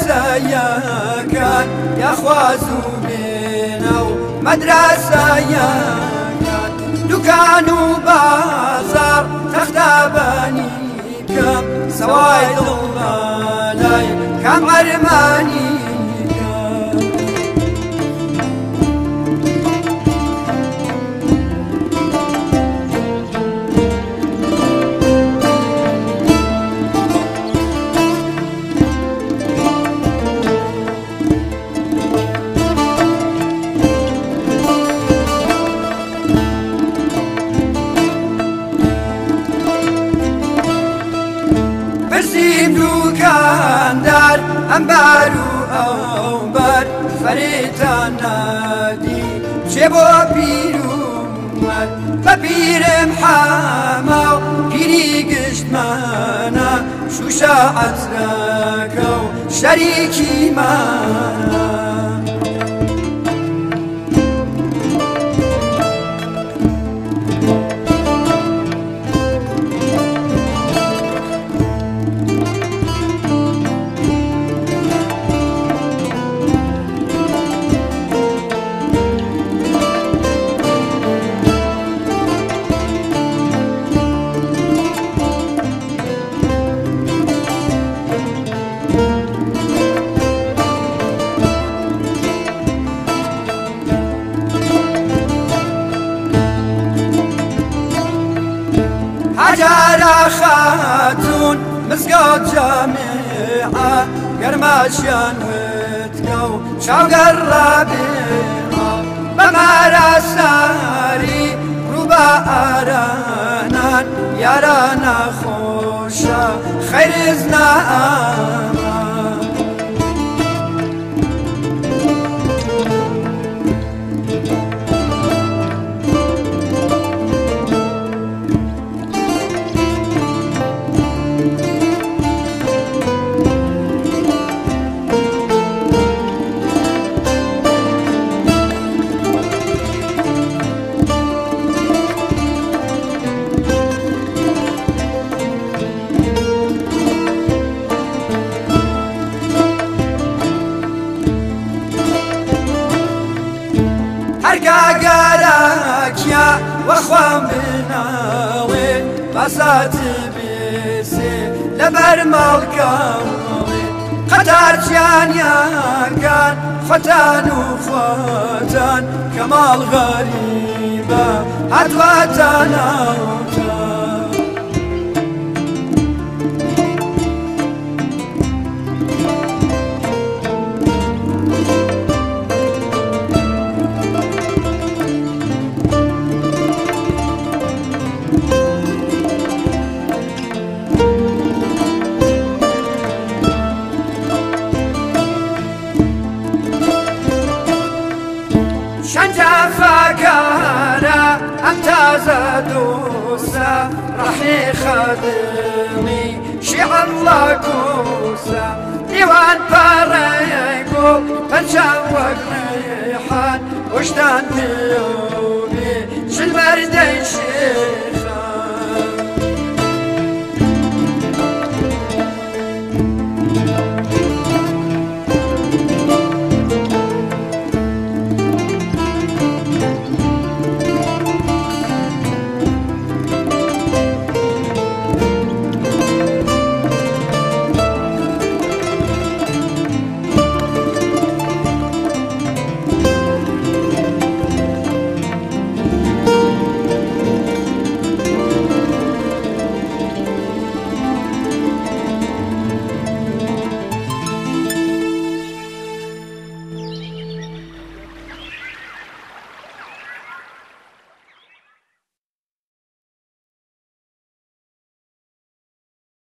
سەیەکان یاخواز و بێنە و مەدرسەیەکان دوکان و بازار تەختابانی کەم سەوای دڵ بەلای کام ئەرمانی دوکاندار ئەمبار و ئەوبەر فەرێتان نادی چێ بۆ پیرۆمەد بە پیرم حەما و پیری گشتمانە شوشە عەترەکە و شەریکیمانە حجارە خاتون مزگەوت جامێعە گەرماشیان وتکە و چاوگەڕا بێڕا بەمارە ساری ڕوو بە ئارانان یارانە خۆشە خەیرز نائەمان گاگارەکیا وەخوام بناڵێ بەسات بێسێ لەبەر ماڵکەڵێ قەتارچیانیاکان خۆتان و خۆتان کە ماڵ غەریبە هاتواتان ئەوتان فاكارة أم تازة دوسة رحي خدمي شيع الله كوسة ديوان باريكو فنشان وقريحان وشتان بيوبي شل بردي شيء